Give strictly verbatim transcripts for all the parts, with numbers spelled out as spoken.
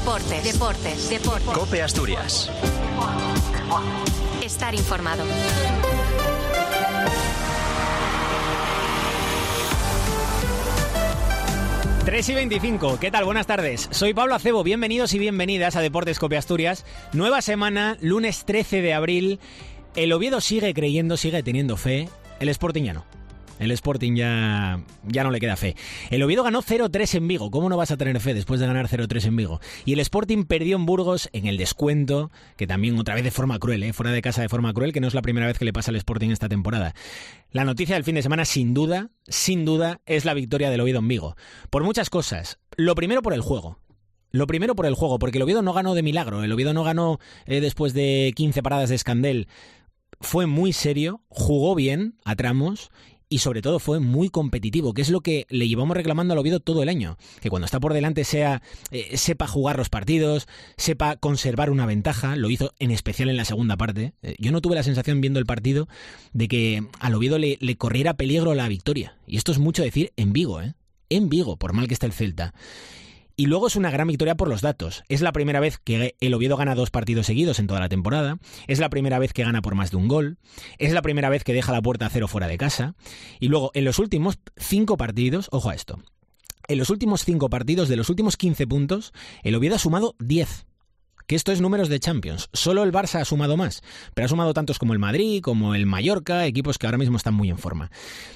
Deportes, deportes, deportes. COPE Asturias. Estar informado. tres y veinticinco, ¿qué tal? Buenas tardes. Soy Pablo Acebo, bienvenidos y bienvenidas a Deportes COPE Asturias. Nueva semana, lunes trece de abril. El Oviedo sigue creyendo, sigue teniendo fe. El Sporting ya no. El Sporting ya, ya no le queda fe. El Oviedo ganó cero tres en Vigo. ¿Cómo no vas a tener fe después de ganar cero tres en Vigo? Y el Sporting perdió en Burgos en el descuento, que también otra vez de forma cruel, ¿eh? Fuera de casa de forma cruel, que no es la primera vez que le pasa al Sporting esta temporada. La noticia del fin de semana, sin duda, sin duda, es la victoria del Oviedo en Vigo. Por muchas cosas. Lo primero por el juego. Lo primero por el juego, porque el Oviedo no ganó de milagro. El Oviedo no ganó eh, después de quince paradas de Escandel. Fue muy serio, jugó bien a tramos y sobre todo fue muy competitivo, que es lo que le llevamos reclamando al Oviedo todo el año. Que cuando está por delante sea eh, sepa jugar los partidos, sepa conservar una ventaja. Lo hizo en especial en la segunda parte. Eh, yo no tuve la sensación viendo el partido de que al Oviedo le, le corriera peligro la victoria. Y esto es mucho decir en Vigo, ¿eh? En Vigo, por mal que esté el Celta. Y luego es una gran victoria por los datos. Es la primera vez que el Oviedo gana dos partidos seguidos en toda la temporada. Es la primera vez que gana por más de un gol. Es la primera vez que deja la puerta a cero fuera de casa. Y luego, en los últimos cinco partidos, ojo a esto, en los últimos cinco partidos, de los últimos quince puntos, el Oviedo ha sumado diez. Que esto es números de Champions. Solo el Barça ha sumado más. Pero ha sumado tantos como el Madrid, como el Mallorca, equipos que ahora mismo están muy en forma.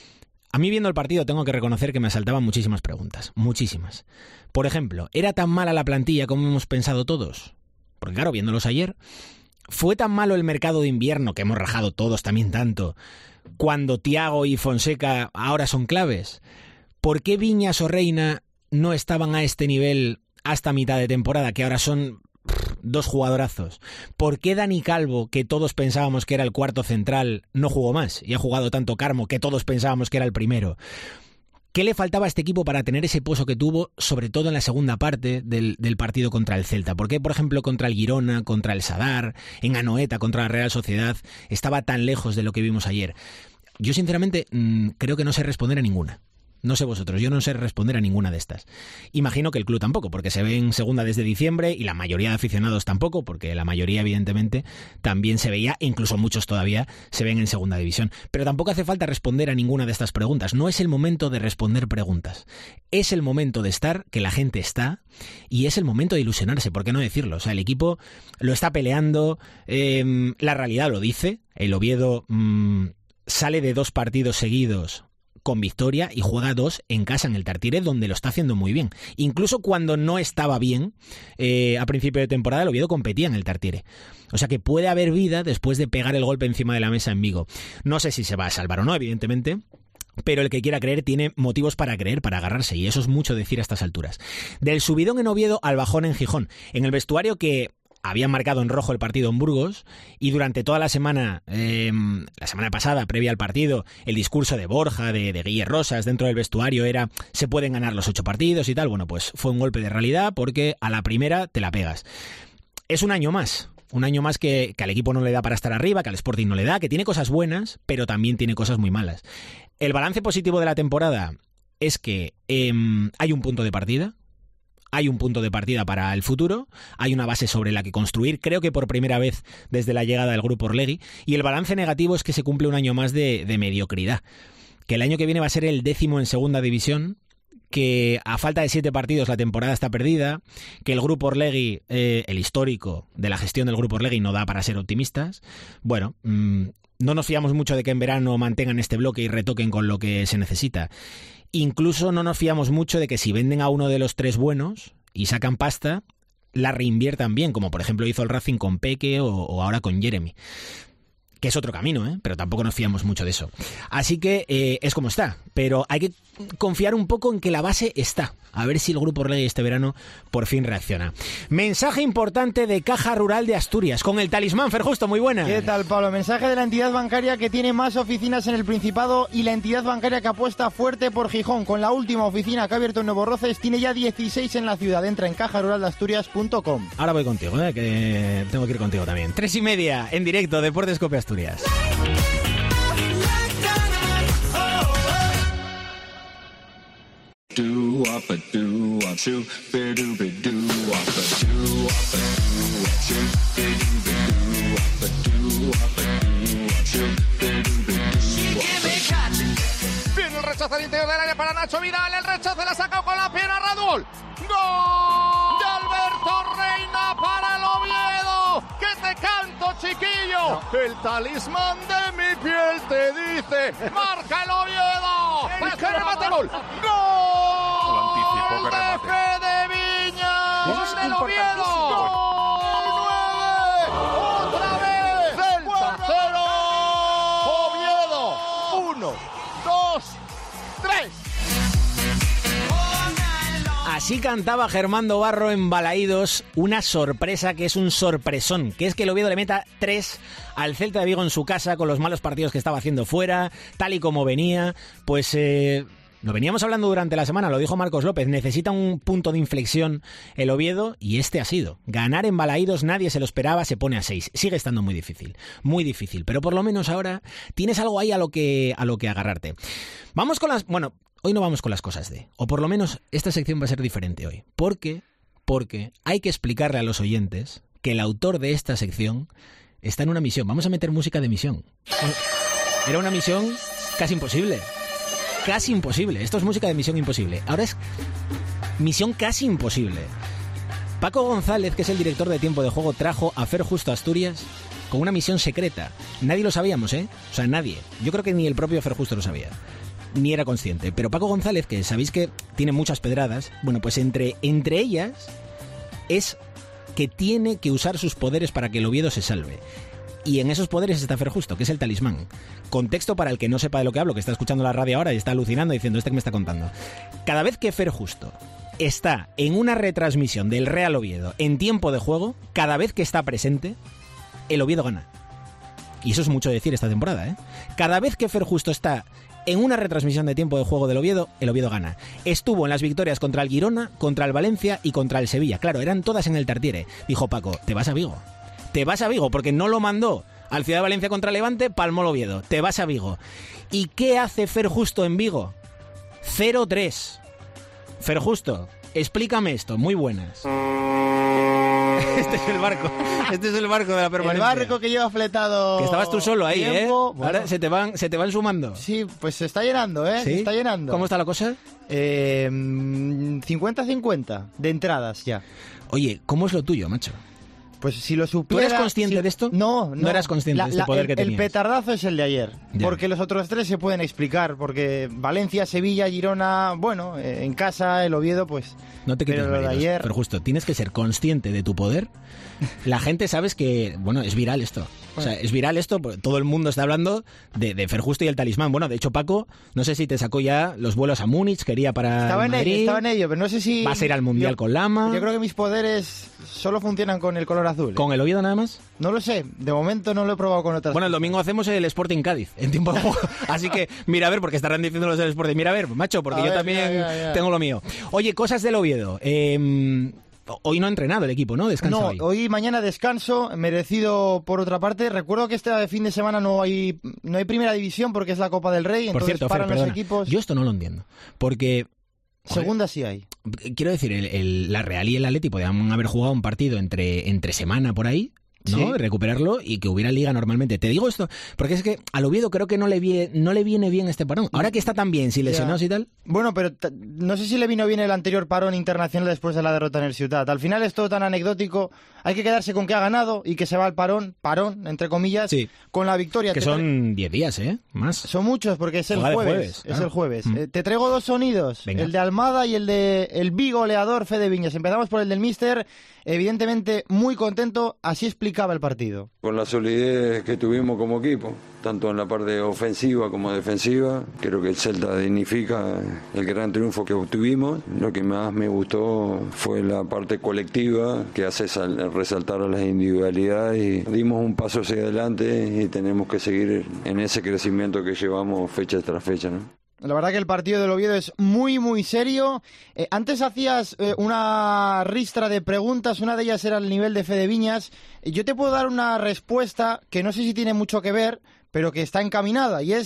A mí viendo el partido tengo que reconocer que me asaltaban muchísimas preguntas, muchísimas. Por ejemplo, ¿era tan mala la plantilla como hemos pensado todos? Porque claro, viéndolos ayer, ¿fue tan malo el mercado de invierno, que hemos rajado todos también tanto, cuando Thiago y Fonseca ahora son claves? ¿Por qué Viñas o Reina no estaban a este nivel hasta mitad de temporada, que ahora son dos jugadorazos? ¿Por qué Dani Calvo, que todos pensábamos que era el cuarto central, no jugó más? Y ha jugado tanto Carmo, que todos pensábamos que era el primero. ¿Qué le faltaba a este equipo para tener ese pozo que tuvo, sobre todo en la segunda parte del, del partido contra el Celta? ¿Por qué, por ejemplo, contra el Girona, contra el Sadar, en Anoeta, contra la Real Sociedad, estaba tan lejos de lo que vimos ayer? Yo, sinceramente, mmm, creo que no sé responder a ninguna. No sé vosotros, yo no sé responder a ninguna de estas. Imagino que el club tampoco, porque se ve en segunda desde diciembre y la mayoría de aficionados tampoco, porque la mayoría evidentemente también se veía, incluso muchos todavía se ven en segunda división. Pero tampoco hace falta responder a ninguna de estas preguntas. No es el momento de responder preguntas. Es el momento de estar, que la gente está, y es el momento de ilusionarse, ¿por qué no decirlo? O sea, el equipo lo está peleando, eh, la realidad lo dice. El Oviedo mmm, sale de dos partidos seguidos con victoria y juega dos en casa en el Tartiere, donde lo está haciendo muy bien. Incluso cuando no estaba bien, eh, a principio de temporada el Oviedo competía en el Tartiere. O sea que puede haber vida después de pegar el golpe encima de la mesa en Vigo. No sé si se va a salvar o no, evidentemente, pero el que quiera creer tiene motivos para creer, para agarrarse, y eso es mucho decir a estas alturas. Del subidón en Oviedo al bajón en Gijón. En el vestuario, que habían marcado en rojo el partido en Burgos, y durante toda la semana, eh, la semana pasada, previa al partido, el discurso de Borja, de, de Guille Rosas dentro del vestuario era: se pueden ganar los ocho partidos y tal. Bueno, pues fue un golpe de realidad, porque a la primera te la pegas. Es un año más, un año más que, que al equipo no le da para estar arriba, que al Sporting no le da, que tiene cosas buenas, pero también tiene cosas muy malas. El balance positivo de la temporada es que eh, hay un punto de partida. Hay un punto de partida para el futuro, hay una base sobre la que construir, creo que por primera vez desde la llegada del grupo Orlegui, y el balance negativo es que se cumple un año más de, de mediocridad, que el año que viene va a ser el décimo en segunda división, que a falta de siete partidos la temporada está perdida, que el grupo Orlegui, eh, el histórico de la gestión del grupo Orlegui, no da para ser optimistas. Bueno, mmm, no nos fiamos mucho de que en verano mantengan este bloque y retoquen con lo que se necesita. Incluso no nos fiamos mucho de que si venden a uno de los tres buenos y sacan pasta, la reinviertan bien, como por ejemplo hizo el Racing con Peque o, o ahora con Jeremy. Que es otro camino, ¿eh? Pero tampoco nos fiamos mucho de eso. Así que eh, es como está. Pero hay que confiar un poco en que la base está. A ver si el Grupo Orlegui este verano por fin reacciona. Mensaje importante de Caja Rural de Asturias con el talismán. Fer Justo, muy buena. ¿Qué tal, Pablo? Mensaje de la entidad bancaria que tiene más oficinas en el Principado y la entidad bancaria que apuesta fuerte por Gijón. Con la última oficina que ha abierto en Nuevo Roces, tiene ya dieciséis en la ciudad. Entra en caja rural de asturias punto com. Ahora voy contigo, ¿eh? Que tengo que ir contigo también. Tres y media en directo, Deportes COPE Asturias. Do a Viene el rechazo al interior del área para Nacho Vidal. El rechazo la saca con la pierna Radul. ¡Gol de Alberto Reina para el Oviedo! ¡Que te canto, chiquillo! El talismán de mi piel te dice: ¡marca el Oviedo! ¡El que remate gol! ¡Gol de Fede Viñas! ¡Gol del Oviedo! ¡Gol nueve! ¡Otra vez! ¡Celta cero! ¡Oviedo! ¡Uno, dos, tres! Así cantaba Germando Barro en Balaídos, una sorpresa que es un sorpresón, que es que el Oviedo le meta tres al Celta de Vigo en su casa con los malos partidos que estaba haciendo fuera, tal y como venía. Pues eh, lo veníamos hablando durante la semana, lo dijo Marcos López, necesita un punto de inflexión el Oviedo y este ha sido. Ganar en Balaídos, nadie se lo esperaba, se pone a seis. Sigue estando muy difícil, muy difícil, pero por lo menos ahora tienes algo ahí a lo que, a lo que agarrarte. Vamos con las... Bueno, hoy no vamos con las cosas de... O por lo menos esta sección va a ser diferente hoy. ¿Por qué? Porque hay que explicarle a los oyentes que el autor de esta sección está en una misión. Vamos a meter música de misión. Era una misión casi imposible. Casi imposible. Esto es música de misión imposible. Ahora es misión casi imposible. Paco González, que es el director de Tiempo de Juego, trajo a Fer Justo a Asturias con una misión secreta. Nadie lo sabíamos, ¿eh? O sea, nadie. Yo creo que ni el propio Fer Justo lo sabía. Ni era consciente. Pero Paco González, que sabéis que tiene muchas pedradas, bueno, pues entre, entre ellas es que tiene que usar sus poderes para que el Oviedo se salve. Y en esos poderes está Fer Justo, que es el talismán. Contexto para el que no sepa de lo que hablo, que está escuchando la radio ahora y está alucinando diciendo, ¿este que me está contando? Cada vez que Fer Justo está en una retransmisión del Real Oviedo en tiempo de juego, cada vez que está presente, el Oviedo gana. Y eso es mucho decir esta temporada, ¿eh? Cada vez que Fer Justo está en una retransmisión de tiempo de juego del Oviedo, el Oviedo gana. Estuvo en las victorias contra el Girona, contra el Valencia y contra el Sevilla. Claro, eran todas en el Tartiere. Dijo Paco, te vas a Vigo. Te vas a Vigo, porque no lo mandó al Ciudad de Valencia contra Levante, palmó el Oviedo. Te vas a Vigo. ¿Y qué hace Fer Justo en Vigo? cero tres. Fer Justo, explícame esto. Muy buenas. Este es el barco. Este es el barco de la permanencia. El barco que lleva fletado. Que estabas tú solo ahí, tiempo. ¿eh? Bueno. Ahora se te van, se te van sumando. Sí, pues se está llenando, ¿eh? ¿Sí? Se está llenando. ¿Cómo está la cosa? Eh, cincuenta cincuenta de entradas ya. Oye, ¿cómo es lo tuyo, macho? Pues si lo ¿Tú supiera... eres consciente si, de esto? No, no. No eras consciente la, de este la, poder el, que tenías. El petardazo es el de ayer. Ya. Porque los otros tres se pueden explicar. Porque Valencia, Sevilla, Girona... Bueno, eh, en casa, el Oviedo, pues... No te quites pero lo de méritos, ayer... pero justo, tienes que ser consciente de tu poder. La gente sabes que, bueno, es viral esto. O sea, es viral esto, todo el mundo está hablando de, de Fer Justo y el talismán. Bueno, de hecho, Paco, no sé si te sacó ya los vuelos a Múnich, quería para Estaba en Madrid. ello, estaba en ello, pero no sé si... Vas a ir al Mundial yo, con Lama. Yo creo que mis poderes solo funcionan con el color azul. ¿eh? ¿Con el Oviedo nada más? No lo sé, de momento no lo he probado con otras Bueno, el cosas. domingo hacemos el Sporting Cádiz en tiempo de juego. Así que mira a ver, porque estarán diciendo los del Sporting. Mira a ver, macho, porque A yo ver, también ya, ya, ya. tengo lo mío. Oye, cosas del Oviedo. Eh, hoy no ha entrenado el equipo, ¿no? Descansa No, hoy. hoy y mañana descanso, merecido por otra parte. Recuerdo que este fin de semana no hay no hay primera división porque es la Copa del Rey, Por entonces cierto, Fer, paran los perdona, equipos. yo esto no lo entiendo. Porque... joder, Segunda sí hay. quiero decir, el, el- la Real y el Atleti podían haber jugado un partido entre, entre semana por ahí, ¿no? Sí. Recuperarlo y que hubiera liga normalmente. Te digo esto porque es que al Oviedo creo que no le, vie- no le viene bien este parón. Ahora que está tan bien, sin lesionados Ya. y tal. Bueno, pero t- no sé si le vino bien el anterior parón internacional después de la derrota en el Ciutat. Al final es todo tan anecdótico. Hay que quedarse con que ha ganado y que se va al parón, parón, entre comillas, Sí. con la victoria. Que Te tra- son diez días, ¿eh? Más. Son muchos porque es el Juega de jueves. jueves, Es claro. el jueves. Mm. Eh, te traigo dos sonidos. Venga. El de Almada y el de el bigoleador Fede Viñas. Empezamos por el del míster. Evidentemente muy contento. Así explicaba el partido. Con la solidez que tuvimos como equipo, tanto en la parte ofensiva como defensiva, creo que el Celta dignifica el gran triunfo que obtuvimos. Lo que más me gustó fue la parte colectiva, que hace sal- resaltar a las individualidades, y dimos un paso hacia adelante y tenemos que seguir en ese crecimiento que llevamos fecha tras fecha, ¿no? La verdad que el partido del Oviedo es muy, muy serio. Eh, antes hacías eh, una ristra de preguntas, una de ellas era el nivel de Fede Viñas. Eh, Yo te puedo dar una respuesta que no sé si tiene mucho que ver, pero que está encaminada, y es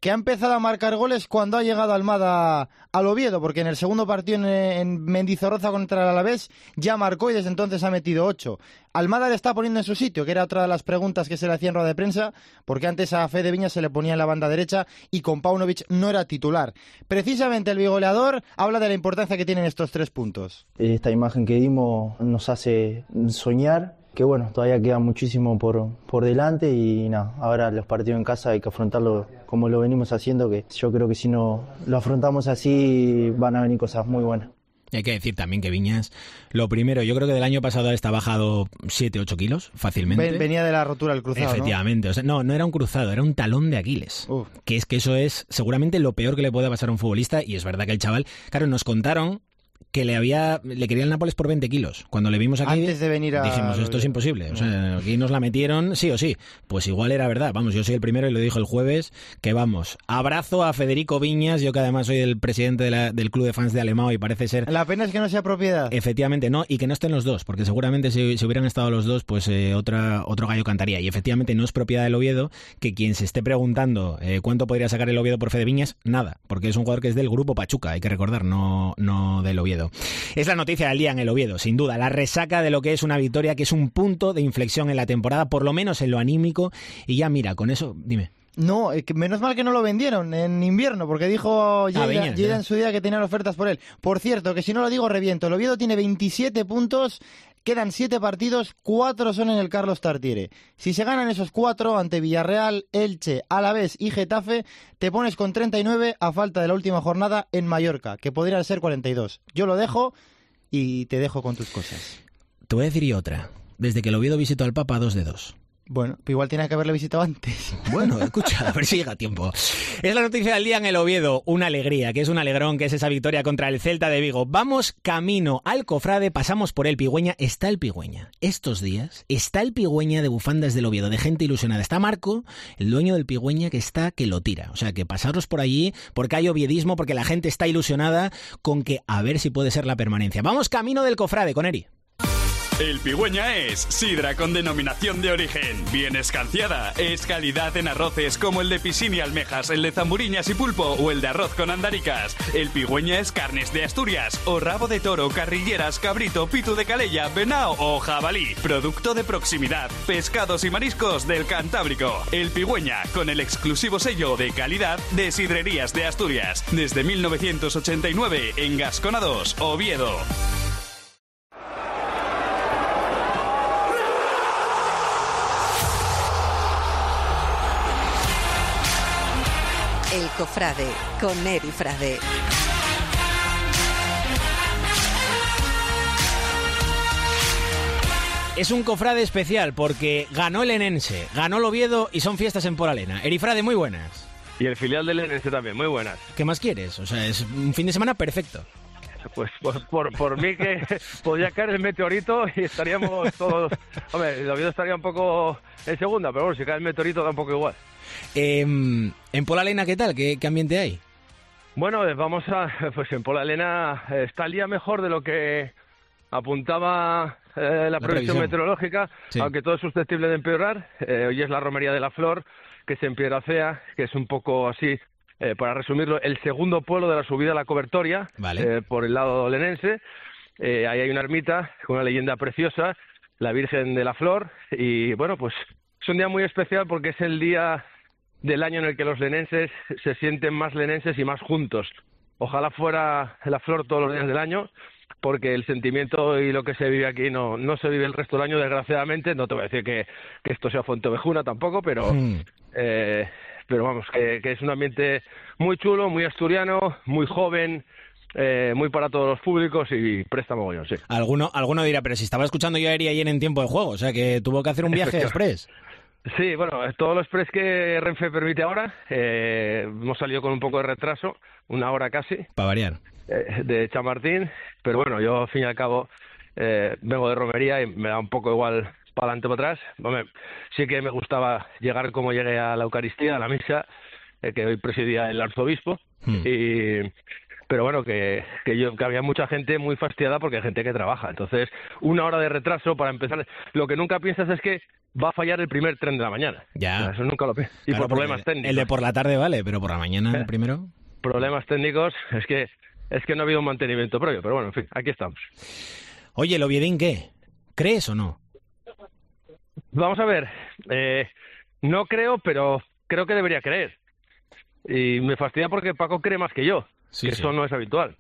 que ha empezado a marcar goles cuando ha llegado Almada al Oviedo, porque en el segundo partido en, en Mendizorroza contra el Alavés ya marcó y desde entonces ha metido ocho. Almada le está poniendo en su sitio, que era otra de las preguntas que se le hacía en rueda de prensa, porque antes a Fede Viñas se le ponía en la banda derecha y con Paunovic no era titular. Precisamente el bigoleador habla de la importancia que tienen estos tres puntos. Esta imagen que dimos nos hace soñar, que bueno, todavía queda muchísimo por, por delante y nada, ahora los partidos en casa hay que afrontarlo como lo venimos haciendo, que yo creo que si no lo afrontamos así van a venir cosas muy buenas. Hay que decir también que Viñas, lo primero, yo creo que del año pasado está bajado siete ocho kilos fácilmente. Venía de la rotura del cruzado, Efectivamente, ¿no? O sea, no, no era un cruzado, era un talón de Aquiles. Uf. Que es que eso es seguramente lo peor que le puede pasar a un futbolista, y es verdad que el chaval, claro, nos contaron que le había le quería el Nápoles por veinte kilos. Cuando le vimos aquí, antes de venir a... dijimos, esto es imposible. O sea, aquí nos la metieron sí o sí. Pues igual era verdad. Vamos, yo soy el primero y lo dijo el jueves, que vamos. Abrazo a Federico Viñas, yo que además soy el presidente de la, del club de fans de Alemão y parece ser... La pena es que no sea propiedad. Efectivamente, no, y que no estén los dos, porque seguramente si, si hubieran estado los dos, pues eh, otra otro gallo cantaría. Y efectivamente no es propiedad del Oviedo, que quien se esté preguntando eh, cuánto podría sacar el Oviedo por Fede Viñas, nada, porque es un jugador que es del grupo Pachuca, hay que recordar, no, no del Oviedo. Es la noticia del día en el Oviedo, sin duda, la resaca de lo que es una victoria, que es un punto de inflexión en la temporada, por lo menos en lo anímico, y ya mira, con eso, dime. No, menos mal que no lo vendieron en invierno, porque dijo Lleida en su día que tenían ofertas por él. Por cierto, que si no lo digo reviento, el Oviedo tiene veintisiete puntos, quedan siete partidos, cuatro son en el Carlos Tartiere. Si se ganan esos cuatro ante Villarreal, Elche, Alavés y Getafe, te pones con treinta y nueve a falta de la última jornada en Mallorca, que podrían ser cuarenta y dos. Yo lo dejo y te dejo con tus cosas. Te voy a decir y otra. Desde que el Oviedo visitó al Papa, dos de dos. Bueno, igual tiene que haberle visitado antes. Bueno, escucha, a ver si llega a tiempo. Es la noticia del día en el Oviedo. Una alegría, que es un alegrón, que es esa victoria contra el Celta de Vigo. Vamos camino al Cofrade, pasamos por el Pigüeña. Está el Pigüeña. Estos días está el Pigüeña de bufandas del Oviedo, de gente ilusionada. Está Marco, el dueño del Pigüeña, que está que lo tira. O sea, que pasaros por allí, porque hay oviedismo, porque la gente está ilusionada con que a ver si puede ser la permanencia. Vamos camino del Cofrade con Eri. El Pigüeña es sidra con denominación de origen, bien escanciada, es calidad en arroces como el de piscina y almejas, el de zamburiñas y pulpo o el de arroz con andaricas. El Pigüeña es carnes de Asturias o rabo de toro, carrilleras, cabrito, pitu de calella, venao o jabalí. Producto de proximidad, pescados y mariscos del Cantábrico. El Pigüeña, con el exclusivo sello de calidad de Sidrerías de Asturias. Desde mil novecientos ochenta y nueve en Gascona dos, Oviedo. El Cofrade, con Eri Frade. Es un Cofrade especial porque ganó el Enense, ganó el Oviedo y son fiestas en Poralena. Eri Frade, muy buenas. Y el filial del Enense también, muy buenas. ¿Qué más quieres? O sea, es un fin de semana perfecto. Pues por, por, por mí que podría caer el meteorito y estaríamos todos... Hombre, el Oviedo estaría un poco en segunda, pero bueno, si cae el meteorito da un poco igual. Eh, en Poralena, ¿qué tal? ¿Qué, ¿Qué ambiente hay? Bueno, vamos a... Pues en Poralena está el día mejor de lo que apuntaba eh, la, la previsión meteorológica, sí. Aunque todo es susceptible de empeorar. Eh, hoy es la Romería de la Flor, que es en Piedrafea, que es un poco así... Eh, para resumirlo, el segundo pueblo de la subida a la Cobertoria, vale. eh, por el lado lenense. Eh, ahí hay una ermita con una leyenda preciosa, la Virgen de la Flor, y bueno, pues es un día muy especial porque es el día del año en el que los lenenses se sienten más lenenses y más juntos. Ojalá fuera la Flor todos los días del año, porque el sentimiento y lo que se vive aquí no, no se vive el resto del año, desgraciadamente. No te voy a decir que, que esto sea Fuentovejuna tampoco, pero... Mm. Eh, pero vamos, que, que es un ambiente muy chulo, muy asturiano, muy joven, eh, muy para todos los públicos y presta mogollón, sí. Alguno, alguno dirá, pero si estaba escuchando yo a Eri ayer en tiempo de juego, o sea que tuvo que hacer un viaje express. Sí, bueno, todo lo express que Renfe permite ahora, eh, hemos salido con un poco de retraso, una hora casi. Para variar. Eh, de Chamartín, pero bueno, yo al fin y al cabo eh, vengo de romería y me da un poco igual... para adelante o para atrás. Hombre, sí que me gustaba llegar como llegué a la Eucaristía, a la misa, eh, que hoy presidía el arzobispo, hmm. y pero bueno, que, que, yo, que había mucha gente muy fastidiada porque hay gente que trabaja. Entonces, una hora de retraso para empezar. Lo que nunca piensas es que va a fallar el primer tren de la mañana. Ya. O sea, eso nunca lo piensas. Y claro, por problemas técnicos. El de por la tarde vale, pero por la mañana el primero. Problemas técnicos, es que es que no ha habido un mantenimiento previo, pero bueno, en fin, aquí estamos. Oye, ¿el Oviedín qué? ¿Crees o no? Vamos a ver, eh, no creo, pero creo que debería creer. Y me fastidia porque Paco cree más que yo, sí, que sí. Eso no es habitual.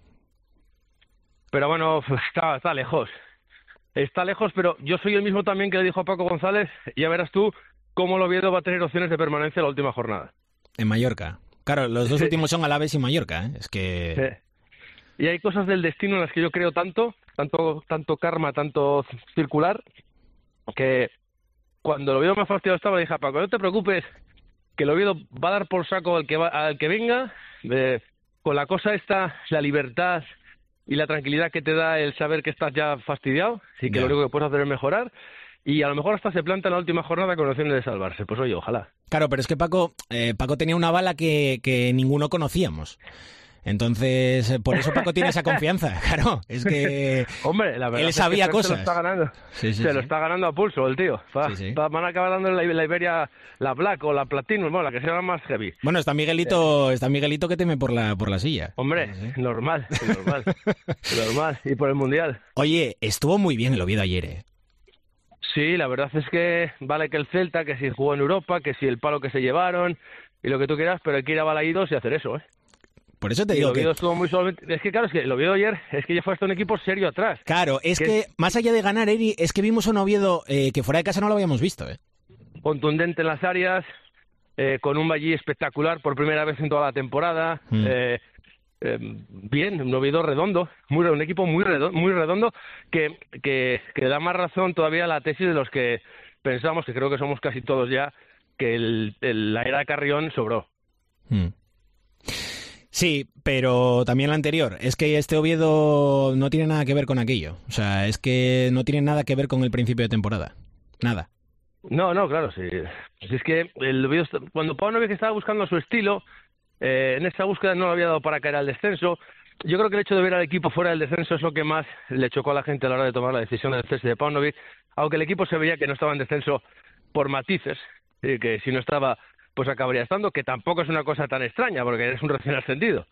Pero bueno, está, está lejos. Está lejos, pero yo soy el mismo también que le dijo a Paco González, ya verás tú cómo el Oviedo va a tener opciones de permanencia en la última jornada. En Mallorca. Claro, los dos sí. últimos son Alavés y Mallorca, ¿eh? Es que... Sí. Y hay cosas del destino en las que yo creo tanto, tanto, tanto karma, tanto circular, que cuando el Oviedo más fastidiado estaba, le dije a Paco, no te preocupes, que el Oviedo va a dar por saco al que, va, al que venga, eh, con la cosa esta, la libertad y la tranquilidad que te da el saber que estás ya fastidiado y que ya. Lo único que puedes hacer es mejorar. Y a lo mejor hasta se planta en la última jornada con opciones de salvarse. Pues oye, ojalá. Claro, pero es que Paco, eh, Paco tenía una bala que, que ninguno conocíamos. Entonces, eh, por eso Paco tiene esa confianza. Claro, es que Hombre, la verdad él sabía es que cosas. Se lo está ganando, sí, sí, se sí. lo está ganando a pulso el tío. Va, sí, sí. va, van a acabar dando la, la Iberia, la Black o la Platinum, bueno, la que sea más heavy. Bueno, está Miguelito, está Miguelito que teme por la, por la silla. Hombre, sí, sí. normal, normal, normal. Y por el Mundial. Oye, estuvo muy bien el Oviedo ayer, ¿eh? Sí, la verdad es que vale que el Celta, que si jugó en Europa, que si el palo que se llevaron y lo que tú quieras, pero hay que ir a Balaídos y hacer eso, ¿eh? Por eso te y digo el Oviedo que... estuvo muy solamente... Es que claro, es que el Oviedo ayer es que ya fue hasta un equipo serio atrás. Claro, es que, que más allá de ganar, Eri, es que vimos a un Oviedo eh, que fuera de casa no lo habíamos visto, ¿eh? Contundente en las áreas, eh, con un Ballí espectacular por primera vez en toda la temporada. Mm. Eh, eh, bien, un Oviedo redondo, muy, un equipo muy redondo, muy redondo que, que, que da más razón todavía a la tesis de los que pensamos, que creo que somos casi todos ya, que el, el, la era de Carrión sobró. Mm. Sí, pero también la anterior. Es que este Oviedo no tiene nada que ver con aquello. O sea, es que no tiene nada que ver con el principio de temporada. Nada. No, no, claro, sí. Si es que el Oviedo, cuando Paunovic estaba buscando su estilo, eh, en esa búsqueda no lo había dado para caer al descenso. Yo creo que el hecho de ver al equipo fuera del descenso es lo que más le chocó a la gente a la hora de tomar la decisión del cese de Paunovic, aunque el equipo se veía que no estaba en descenso por matices, y que si no estaba, pues acabaría estando, que tampoco es una cosa tan extraña, porque eres un recién ascendido.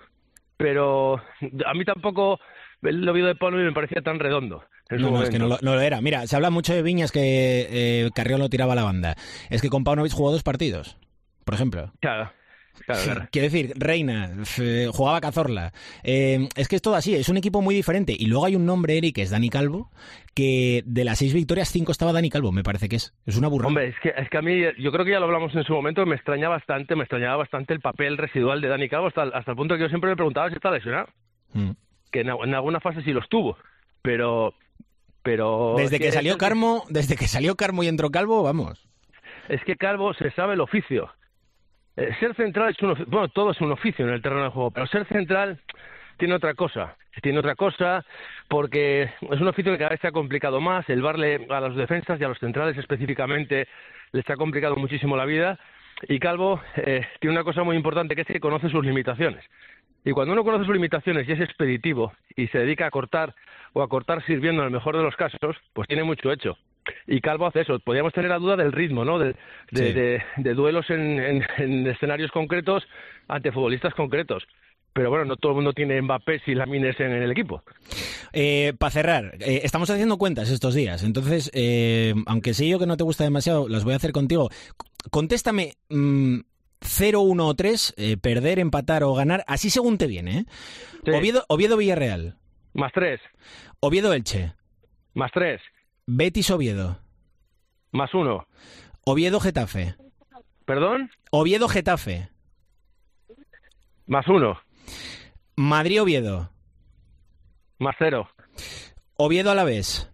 Pero a mí tampoco el Oviedo de Paunovic me parecía tan redondo. No, no, es que no lo, no lo era. Mira, se habla mucho de Viñas que eh, Carrión lo tiraba a la banda. Es que con Paunovic jugó dos partidos, por ejemplo. Claro. Claro, claro. Quiero decir, Reina, eh, jugaba Cazorla. Eh, es que es todo así, es un equipo muy diferente. Y luego hay un nombre, Eric, que es Dani Calvo, que de las seis victorias, cinco estaba Dani Calvo, me parece que es. Es una burrada. Hombre, es que, es que a mí, yo creo que ya lo hablamos en su momento, me extraña bastante, me extrañaba bastante el papel residual de Dani Calvo, hasta, hasta el punto que yo siempre me preguntaba si está lesionado. Mm. Que en, en alguna fase sí los tuvo, pero... pero desde es que, que salió Carmo, desde que salió Carmo y entró Calvo, vamos. Es que Calvo se sabe el oficio. Eh, ser central es un oficio, bueno, todo es un oficio en el terreno de juego, pero ser central tiene otra cosa, tiene otra cosa porque es un oficio que cada vez se ha complicado más, el darle a las defensas y a los centrales específicamente les ha complicado muchísimo la vida, y Calvo eh, tiene una cosa muy importante, que es que conoce sus limitaciones. Y cuando uno conoce sus limitaciones y es expeditivo y se dedica a cortar o a cortar sirviendo en el mejor de los casos, pues tiene mucho hecho. Y Calvo hace eso. Podríamos tener la duda del ritmo, ¿no? De, de, sí. de, de duelos en, en, en escenarios concretos ante futbolistas concretos. Pero bueno, no todo el mundo tiene Mbappé y Lamines en, en el equipo. Eh, para cerrar, eh, estamos haciendo cuentas estos días. Entonces, eh, aunque sé yo que no te gusta demasiado, las voy a hacer contigo. Contéstame... Mmm, cero, uno o tres, eh, perder, empatar o ganar, así según te viene, ¿eh? Sí. Oviedo, Oviedo Villarreal. Más tres. Oviedo Elche. Más tres. Betis Oviedo. Más uno. Oviedo Getafe. ¿Perdón? Oviedo Getafe. Más uno. Madrid Oviedo. Más cero. Oviedo Alavés.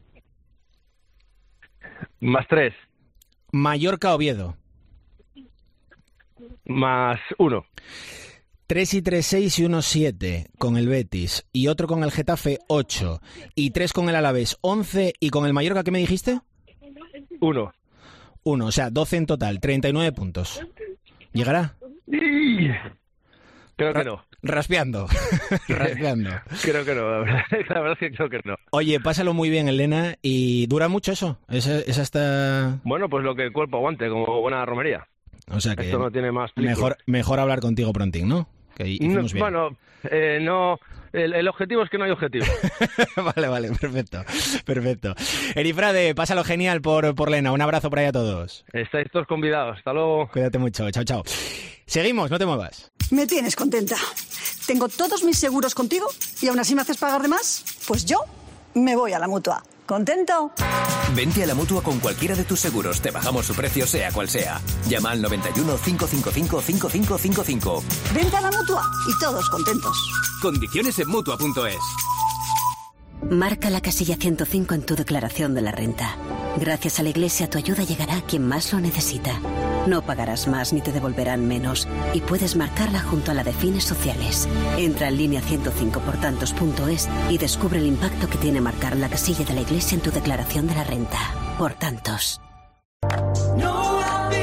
Más tres. Mallorca Oviedo. Más uno. Tres y tres, seis y uno, siete con el Betis. Y otro con el Getafe, ocho. Y tres con el Alavés, once. Y con el Mallorca, ¿qué me dijiste? Uno. Uno, o sea, doce en total, treinta y nueve puntos. ¿Llegará? Creo que no. Raspeando. Raspeando. Creo que no, la verdad, la verdad es que creo que no. Oye, pásalo muy bien, Elena, y ¿dura mucho eso? ¿Es, es hasta...? Bueno, pues lo que el cuerpo aguante, como buena romería. O sea que esto no tiene más película. mejor, mejor hablar contigo prontín, ¿no? Que hicimos no, bien. Bueno, eh, no... El, el objetivo es que no hay objetivo. Vale, vale, perfecto. Perfecto. Eri Frade, pásalo genial por, por Lena. Un abrazo por ahí a todos. Estáis todos convidados. Hasta luego. Cuídate mucho. Chao, chao. Seguimos, no te muevas. Me tienes contenta. Tengo todos mis seguros contigo y aún así me haces pagar de más. Pues yo me voy a la Mutua. ¿Contento? Vente a la Mutua con cualquiera de tus seguros. Te bajamos su precio, sea cual sea. Llama al noventa y uno, cinco cinco cinco, cinco cinco cinco cinco. Vente a la Mutua y todos contentos. Condiciones en Mutua punto es. Marca la casilla ciento cinco en tu declaración de la renta. Gracias a la Iglesia, tu ayuda llegará a quien más lo necesita. No pagarás más ni te devolverán menos. Y puedes marcarla junto a la de fines sociales. Entra en línea ciento cinco por tantos punto es y descubre el impacto que tiene marcar la casilla de la Iglesia en tu declaración de la renta. Por tantos. No.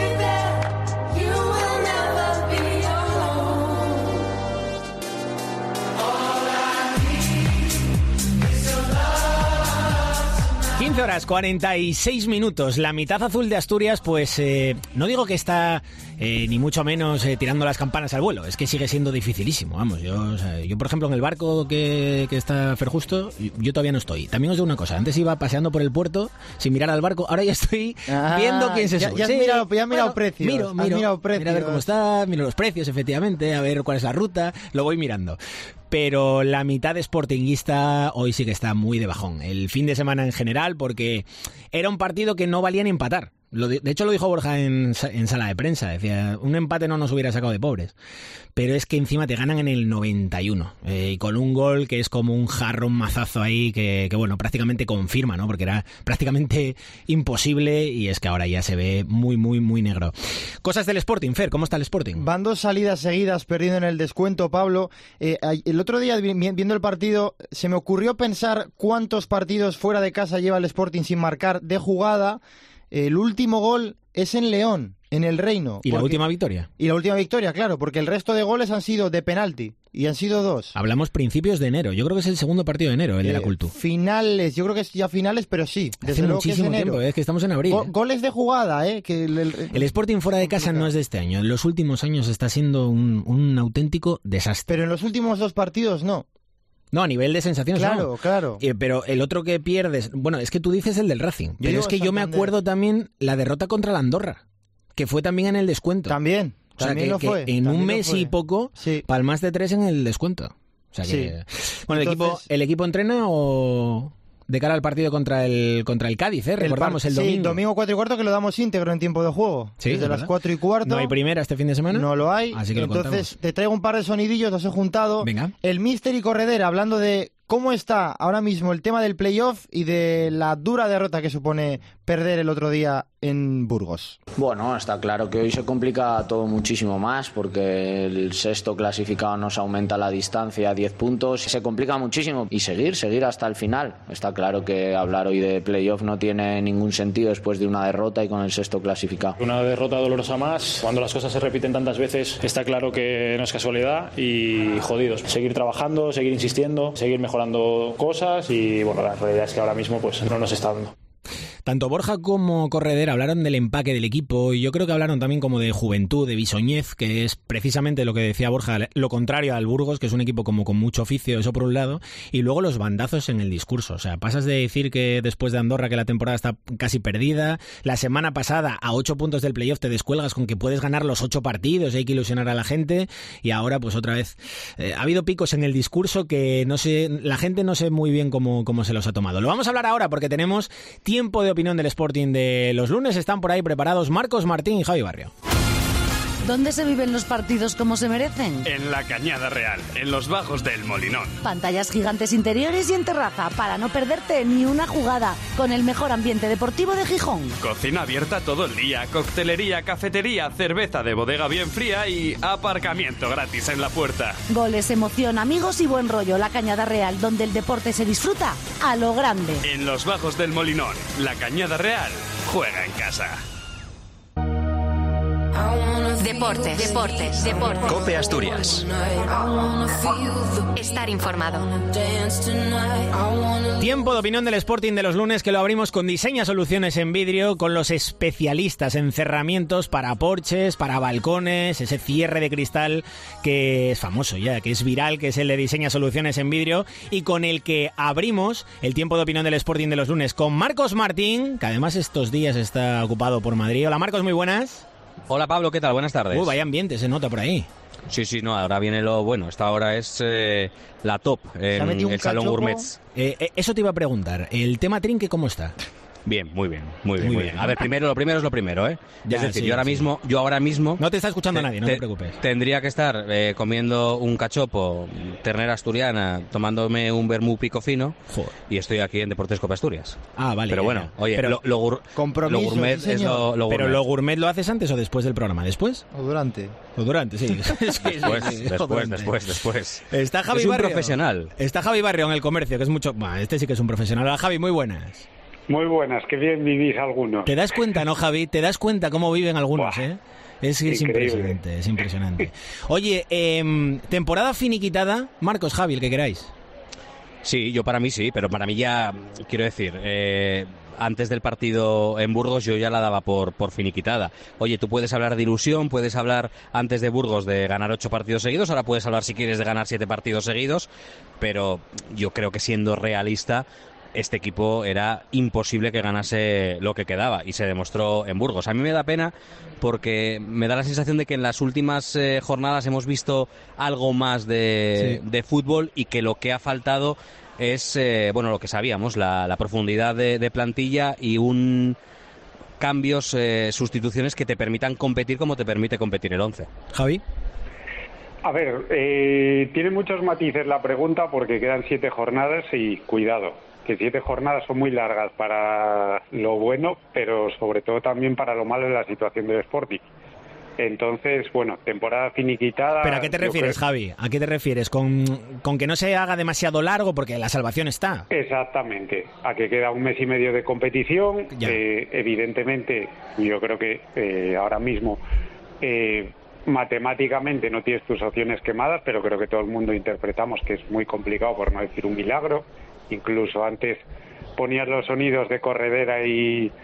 quince horas cuarenta y seis minutos. La mitad azul de Asturias, pues eh, no digo que está eh, ni mucho menos eh, tirando las campanas al vuelo. Es que sigue siendo dificilísimo. Vamos, yo, o sea, yo por ejemplo, en el barco que, que está Fer Justo, yo todavía no estoy. También os digo una cosa. Antes iba paseando por el puerto sin mirar al barco. Ahora ya estoy ah, viendo quién se sube. Ya, ya has sí, mirado, ya has mirado bueno, precios. Miro, miro, has mirado precios. Mira a ver cómo está, miro los precios, efectivamente, a ver cuál es la ruta. Lo voy mirando. Pero la mitad de sportinguista hoy sí que está muy de bajón. El fin de semana en general, porque era un partido que no valía ni empatar. Lo de, de hecho, lo dijo Borja en, en sala de prensa. Decía, un empate no nos hubiera sacado de pobres. Pero es que encima te ganan en el noventa y uno. Eh, y con un gol que es como un jarrón mazazo ahí que, que, bueno, prácticamente confirma, ¿no? Porque era prácticamente imposible y es que ahora ya se ve muy, muy, muy negro. Cosas del Sporting, Fer, ¿cómo está el Sporting? Van dos salidas seguidas perdiendo en el descuento, Pablo. Eh, el otro día, viendo el partido, se me ocurrió pensar cuántos partidos fuera de casa lleva el Sporting sin marcar de jugada. El último gol es en León, en el Reino. ¿Y porque... la última victoria? Y la última victoria, claro, porque el resto de goles han sido de penalti, y han sido dos. Hablamos principios de enero, yo creo que es el segundo partido de enero, el eh, de la Cultu. Finales, yo creo que es ya finales, pero sí. Desde Hace luego muchísimo que es enero. tiempo, es que estamos en abril. Go- goles de jugada, ¿eh? Que el, el, el Sporting fuera de casa no es de este año, en los últimos años está siendo un, un auténtico desastre. Pero en los últimos dos partidos no. No, a nivel de sensaciones claro, no. Claro, eh, pero el otro que pierdes... Bueno, es que tú dices el del Racing. Pero yo es que yo me acuerdo también la derrota contra la Andorra, que fue también en el descuento. También, o sea, también que, lo fue. Que en un mes y poco, sí. palmas de tres en el descuento. O sea que... Sí. Bueno, ¿el, Entonces... equipo, ¿el equipo entrena o...? De cara al partido contra el contra el Cádiz, ¿eh? Recordamos el, el domingo. Sí, domingo cuatro y cuarto que lo damos íntegro en tiempo de juego. Sí, desde las ¿verdad? cuatro y cuarto. ¿No hay primera este fin de semana? No lo hay. Así que lo Entonces contamos. Te traigo un par de sonidillos, los he juntado. Venga. El Mister y Corredera hablando de cómo está ahora mismo el tema del playoff y de la dura derrota que supone perder el otro día en Burgos. Bueno, está claro que hoy se complica todo muchísimo más porque el sexto clasificado nos aumenta la distancia a diez puntos. Se complica muchísimo y seguir, seguir hasta el final. Está claro que hablar hoy de playoff no tiene ningún sentido después de una derrota y con el sexto clasificado. Una derrota dolorosa más. Cuando las cosas se repiten tantas veces está claro que no es casualidad y jodidos. Seguir trabajando, seguir insistiendo, seguir mejorando cosas y bueno, la realidad es que ahora mismo pues no nos está dando. Tanto Borja como Corredera hablaron del empaque del equipo y yo creo que hablaron también como de juventud, de bisoñez, que es precisamente lo que decía Borja, lo contrario al Burgos, que es un equipo como con mucho oficio, eso por un lado, y luego los bandazos en el discurso. O sea, pasas de decir que después de Andorra que la temporada está casi perdida, la semana pasada a ocho puntos del playoff te descuelgas con que puedes ganar los ocho partidos, hay que ilusionar a la gente, y ahora pues otra vez eh, ha habido picos en el discurso que no sé, la gente no sé muy bien cómo, cómo se los ha tomado. Lo vamos a hablar ahora porque tenemos tiempo de opinión del Sporting de los lunes. Están por ahí preparados Marcos Martín y Javi Barrio. ¿Dónde se viven los partidos como se merecen? En la Cañada Real, en los bajos del Molinón. Pantallas gigantes interiores y en terraza para no perderte ni una jugada, con el mejor ambiente deportivo de Gijón. Cocina abierta todo el día, coctelería, cafetería, cerveza de bodega bien fría y aparcamiento gratis en la puerta. Goles, emoción, amigos y buen rollo. La Cañada Real, donde el deporte se disfruta a lo grande. En los bajos del Molinón, la Cañada Real juega en casa. Deportes, deportes, deportes. COPE Asturias. Estar informado. Tiempo de opinión del Sporting de los lunes, que lo abrimos con Diseña Soluciones en Vidrio, con los especialistas en cerramientos para porches, para balcones, ese cierre de cristal que es famoso ya, que es viral, que es el de Diseña Soluciones en Vidrio, y con el que abrimos el tiempo de opinión del Sporting de los lunes con Marcos Martín, que además estos días está ocupado por Madrid. Hola Marcos, muy buenas. Hola Pablo, ¿qué tal? Buenas tardes. Uh, vaya ambiente se nota por ahí. Sí, sí, no, ahora viene lo bueno. Esta hora es eh, la top en el Salón Gourmet. Eh, eh, eso te iba a preguntar. ¿El tema trinque cómo está? Bien, muy bien, muy bien, Muy muy bien. bien. A ver, primero, lo primero es lo primero, ¿eh? Ya, es decir, sí, yo ahora sí. mismo, yo ahora mismo... No te está escuchando te- nadie, no te- te preocupes. Tendría que estar eh, comiendo un cachopo, ternera asturiana, tomándome un vermú pico fino, y estoy aquí en Deportes Cope Asturias. Ah, vale. Pero ya, bueno, ya. oye, Pero- lo, lo, gur- Compromiso, lo gourmet sí, es señor. lo, lo Pero gourmet. lo gourmet lo haces antes o después del programa, ¿después? O durante. O durante, sí. Sí, sí, Después, sí, después, durante. después, después. Está Javi Es un Barrio. profesional. Está Javi Barrio en el comercio, que es mucho... Bah, este sí que es un profesional. Hola, Javi, muy buenas. Muy buenas, que bien vivís algunos. ¿Te das cuenta, no, Javi? ¿Te das cuenta cómo viven algunos, eh? Es, es increíble. impresionante, es impresionante. Oye, eh, temporada finiquitada. Marcos, Javi, el que queráis. Sí, yo para mí sí, pero para mí ya, quiero decir, eh, antes del partido en Burgos yo ya la daba por, por finiquitada. Oye, tú puedes hablar de ilusión, puedes hablar antes de Burgos de ganar ocho partidos seguidos, ahora puedes hablar si quieres de ganar siete partidos seguidos, pero yo creo que siendo realista, este equipo era imposible que ganase lo que quedaba y se demostró en Burgos. A mí me da pena porque me da la sensación de que en las últimas eh, jornadas hemos visto algo más de, Sí. de fútbol y que lo que ha faltado es, eh, bueno, lo que sabíamos, la, la profundidad de, de plantilla y un cambios, eh, sustituciones que te permitan competir como te permite competir el once. Javi. A ver, eh, tiene muchos matices la pregunta porque quedan siete jornadas y cuidado, que siete jornadas son muy largas para lo bueno, pero sobre todo también para lo malo de la situación del Sporting. Entonces, bueno, temporada finiquitada... ¿Pero a qué te yo refieres, creo- Javi? ¿A qué te refieres? ¿Con, con que no se haga demasiado largo porque la salvación está? Exactamente, a que queda un mes y medio de competición. Eh, evidentemente, yo creo que eh, ahora mismo eh, matemáticamente no tienes tus opciones quemadas, pero creo que todo el mundo interpretamos que es muy complicado, por no decir un milagro. Incluso antes ponías los sonidos de Corredera y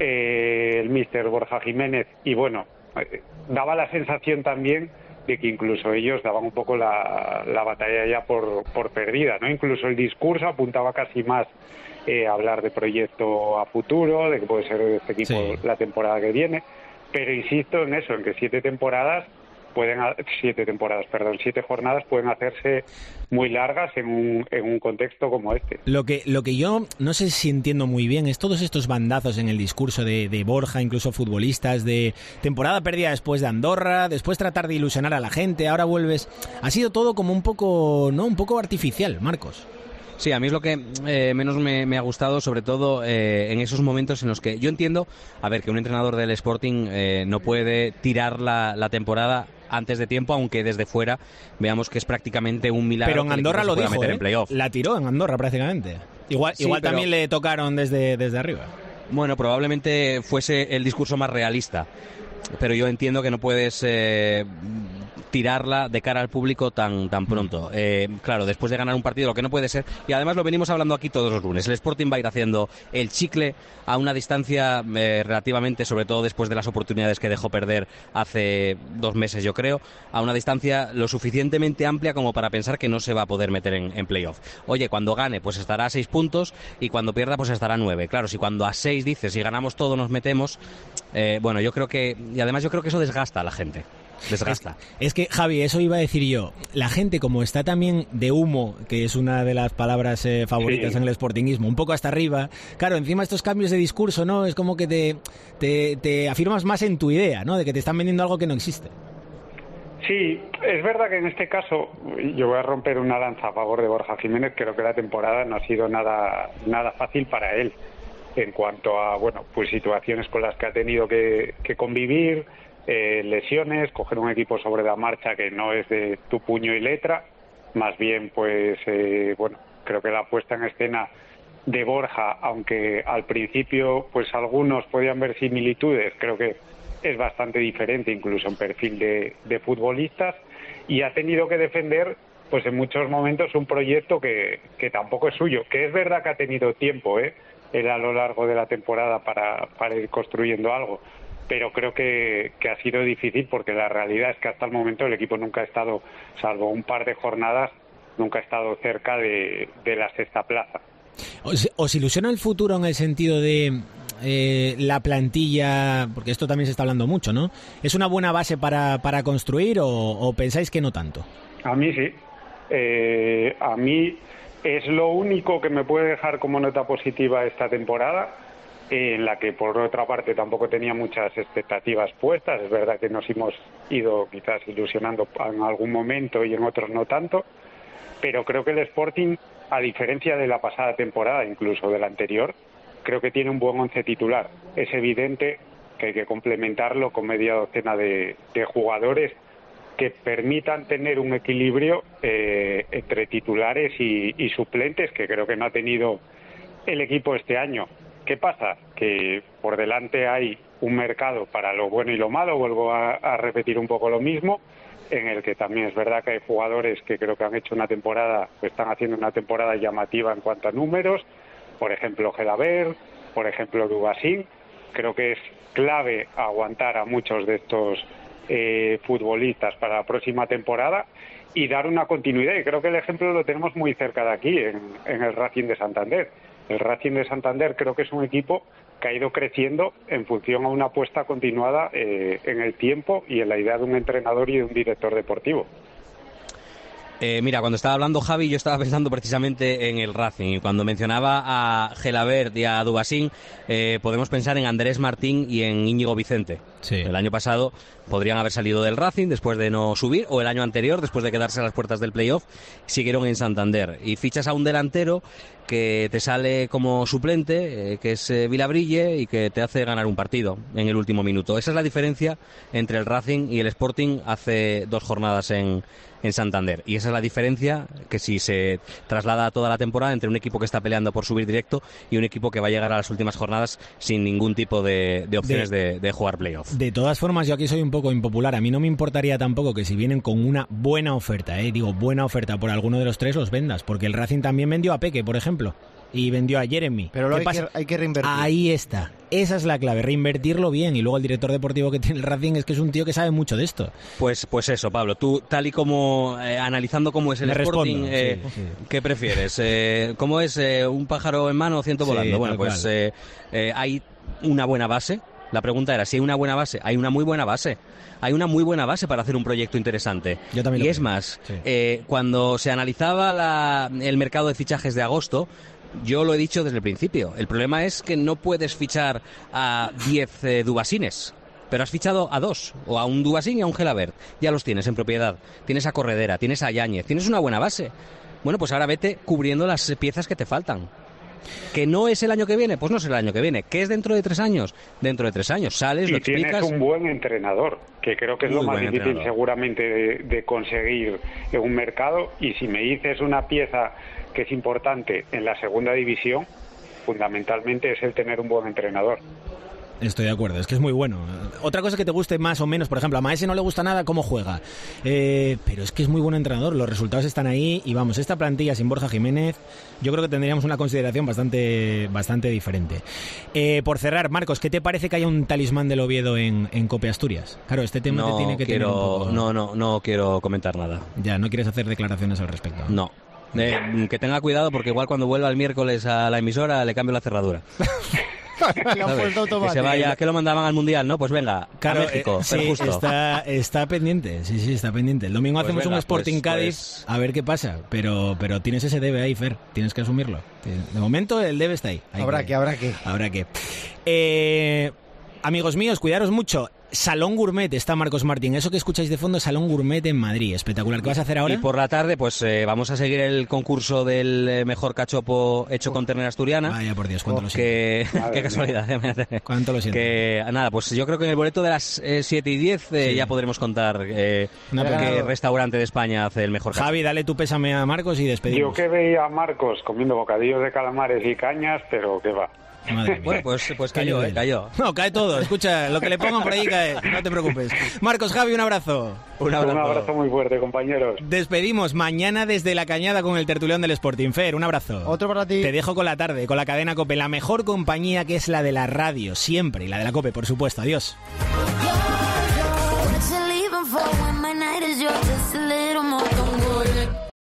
eh, el míster Borja Jiménez y bueno, eh, daba la sensación también de que incluso ellos daban un poco la, la batalla ya por, por perdida, ¿no? Incluso el discurso apuntaba casi más eh, a hablar de proyecto a futuro, de que puede ser este equipo Sí. la temporada que viene, pero insisto en eso, en que siete temporadas pueden ha- siete temporadas, perdón, siete jornadas pueden hacerse muy largas en un, en un contexto como este. Lo que, lo que yo no sé si entiendo muy bien es todos estos bandazos en el discurso de, de Borja, incluso futbolistas, de temporada perdida después de Andorra, después tratar de ilusionar a la gente, ahora vuelves... Ha sido todo como un poco, ¿no? Un poco artificial, Marcos. Sí, a mí es lo que eh, menos me, me ha gustado, sobre todo eh, en esos momentos en los que yo entiendo, a ver, que un entrenador del Sporting eh, no puede tirar la, la temporada antes de tiempo, aunque desde fuera veamos que es prácticamente un milagro. Pero en que el Andorra equipo lo se pueda dijo, meter ¿eh? en playoff. La tiró en Andorra prácticamente. Igual, Sí, igual pero- también le tocaron desde, desde arriba. Bueno, probablemente fuese el discurso más realista, pero yo entiendo que no puedes eh, tirarla de cara al público tan tan pronto. Eh, claro, después de ganar un partido, lo que no puede ser, y además lo venimos hablando aquí todos los lunes, el Sporting va a ir haciendo el chicle a una distancia eh, relativamente, sobre todo después de las oportunidades que dejó perder hace dos meses, yo creo, a una distancia lo suficientemente amplia como para pensar que no se va a poder meter en, en playoff. Oye, cuando gane, pues estará a seis puntos, y cuando pierda, pues estará a nueve. Claro, si cuando a seis dices, si ganamos todo nos metemos, eh, bueno, yo creo que, y además yo creo que eso desgasta a la gente. Desgasta. Es que, Javi, eso iba a decir yo. La gente, como está también de humo, que es una de las palabras eh, favoritas Sí. en el sportinguismo, un poco hasta arriba, claro, encima estos cambios de discurso, ¿no? Es como que te, te, te afirmas más en tu idea, ¿no? De que te están vendiendo algo que no existe. Sí, es verdad que en este caso yo voy a romper una lanza a favor de Borja Jiménez. Creo que la temporada no ha sido nada nada fácil para él en cuanto a, bueno, pues situaciones con las que ha tenido que, que convivir, eh, lesiones, coger un equipo sobre la marcha que no es de tu puño y letra, más bien, pues, eh, bueno, creo que la puesta en escena de Borja, aunque al principio, pues algunos podían ver similitudes, creo que es bastante diferente, incluso en perfil de, de futbolistas, y ha tenido que defender pues en muchos momentos un proyecto que, que tampoco es suyo, que es verdad que ha tenido tiempo ¿eh? Él a lo largo de la temporada para, para ir construyendo algo, pero creo que, que ha sido difícil porque la realidad es que hasta el momento el equipo nunca ha estado, salvo un par de jornadas, nunca ha estado cerca de, de la sexta plaza. ¿Os, os ilusiona el futuro en el sentido de eh, la plantilla? Porque esto también se está hablando mucho, ¿no? ¿Es una buena base para, para construir o, o pensáis que no tanto? A mí sí. Eh, a mí es lo único que me puede dejar como nota positiva esta temporada, en la que por otra parte tampoco tenía muchas expectativas puestas. Es verdad que nos hemos ido quizás ilusionando en algún momento y en otros no tanto, pero creo que el Sporting, a diferencia de la pasada temporada, incluso de la anterior, creo que tiene un buen once titular. Es evidente que hay que complementarlo con media docena de, de jugadores que permitan tener un equilibrio eh, entre titulares y, y suplentes, que creo que no ha tenido el equipo este año. ¿Qué pasa? Que por delante hay un mercado para lo bueno y lo malo, vuelvo a, a repetir un poco lo mismo, en el que también es verdad que hay jugadores que creo que han hecho una temporada, o están haciendo una temporada llamativa en cuanto a números, por ejemplo Gelabert, por ejemplo Dubasín. Creo que es clave aguantar a muchos de estos Eh, futbolistas para la próxima temporada y dar una continuidad, y creo que el ejemplo lo tenemos muy cerca de aquí, en, en el Racing de Santander. El Racing de Santander creo que es un equipo que ha ido creciendo en función a una apuesta continuada eh, en el tiempo y en la idea de un entrenador y de un director deportivo. Eh, mira, cuando estaba hablando Javi, yo estaba pensando precisamente en el Racing, y cuando mencionaba a Gelabert y a Dubasín, eh, podemos pensar en Andrés Martín y en Íñigo Vicente. Sí. El año pasado podrían haber salido del Racing después de no subir, o el año anterior, después de quedarse a las puertas del playoff, siguieron en Santander. Y fichas a un delantero que te sale como suplente, eh, que es eh, Vilabrille, y que te hace ganar un partido en el último minuto. Esa es la diferencia entre el Racing y el Sporting hace dos jornadas en, en Santander. Y esa es la diferencia que si se traslada a toda la temporada entre un equipo que está peleando por subir directo y un equipo que va a llegar a las últimas jornadas sin ningún tipo de, de opciones de, de, de jugar playoff. De todas formas, yo aquí soy un poco impopular. A mí no me importaría tampoco que si vienen con una buena oferta, eh, digo buena oferta por alguno de los tres, los vendas. Porque el Racing también vendió a Peque, por ejemplo, y vendió a Jeremy. Pero lo hay, que, hay que reinvertir. Ahí está. Esa es la clave, reinvertirlo bien. Y luego el director deportivo que tiene el Racing es que es un tío que sabe mucho de esto. Pues pues eso, Pablo. Tú, tal y como, eh, analizando cómo es el Me Sporting, respondo, eh, sí, sí. ¿qué prefieres? Eh, ¿Cómo es eh, un pájaro en mano o ciento Sí, volando? Bueno, tal pues eh, eh, hay una buena base. La pregunta era si hay una buena base. Hay una muy buena base. Hay una muy buena base para hacer un proyecto interesante. Yo también y lo es creo. más, Sí. eh, cuando se analizaba la, el mercado de fichajes de agosto, yo lo he dicho desde el principio. El problema es que no puedes fichar a diez eh, Dubasines, pero has fichado a dos, o a un Dubasín y a un Gelabert. Ya los tienes en propiedad. Tienes a Corredera, tienes a Yáñez, tienes una buena base. Bueno, pues ahora vete cubriendo las piezas que te faltan. ¿Que no es el año que viene? Pues no es el año que viene. ¿Que es dentro de tres años? Dentro de tres años. Sales, y lo explicas. Tienes un buen entrenador, que creo que es Muy lo más buen difícil entrenador. seguramente de, de conseguir en un mercado. Y si me dices una pieza que es importante en la segunda división, fundamentalmente es el tener un buen entrenador. Estoy de acuerdo, es que es muy bueno. Otra cosa que te guste más o menos, por ejemplo, a Maese no le gusta nada cómo juega, eh, pero es que es muy buen entrenador, los resultados están ahí y vamos, esta plantilla sin Borja Jiménez, yo creo que tendríamos una consideración bastante bastante diferente. Eh, por cerrar, Marcos, ¿qué te parece que haya un talismán del Oviedo en, en Cope Asturias? Claro, este tema no te tiene que quiero, tener un poco... No, no, no quiero comentar nada. Ya, no quieres hacer declaraciones al respecto. No. Eh, que tenga cuidado porque igual cuando vuelva el miércoles a la emisora le cambio la cerradura. Le han puesto Que se automático. vaya, que lo mandaban al Mundial, ¿no? Pues venga, Claro, a México, eh, pero sí, justo. está, está pendiente, sí, sí, está pendiente. El domingo Pues hacemos venga, un Sporting pues- Cádiz, pues- a ver qué pasa, pero pero tienes ese debe ahí, Fer, tienes que asumirlo. De momento el debe está ahí. Hay Habrá que, habrá que. Habrá que. Eh, amigos míos, cuidaros mucho. Salón Gourmet está Marcos Martín. Eso que escucháis de fondo, Salón Gourmet en Madrid. Espectacular. ¿Qué vas a hacer ahora? Y por la tarde, pues eh, vamos a seguir el concurso del eh, mejor cachopo hecho con ternera asturiana. Vaya por Dios, cuánto lo que, qué casualidad. Cuánto lo siento. Que nada, pues yo creo que en el boleto de las eh, siete y diez eh, Sí. ya podremos contar eh, Una qué pequeña- restaurante de España hace el mejor cachopo. Javi, dale tu pésame a Marcos y Yo despedimos. que veía a Marcos comiendo bocadillos de calamares y cañas, pero que va. Madre bueno, pues, pues cayó, eh, cayó. No, cae todo. Escucha, lo que le pongan por ahí cae. No te preocupes. Marcos, Javi, un abrazo. Un abrazo. Un abrazo muy fuerte, compañeros. Despedimos mañana desde La Cañada con el tertulión del Sporting. Fer, un abrazo. Otro para ti. Te dejo con la tarde, con la cadena COPE, la mejor compañía que es la de la radio, siempre, y la de la COPE, por supuesto. Adiós.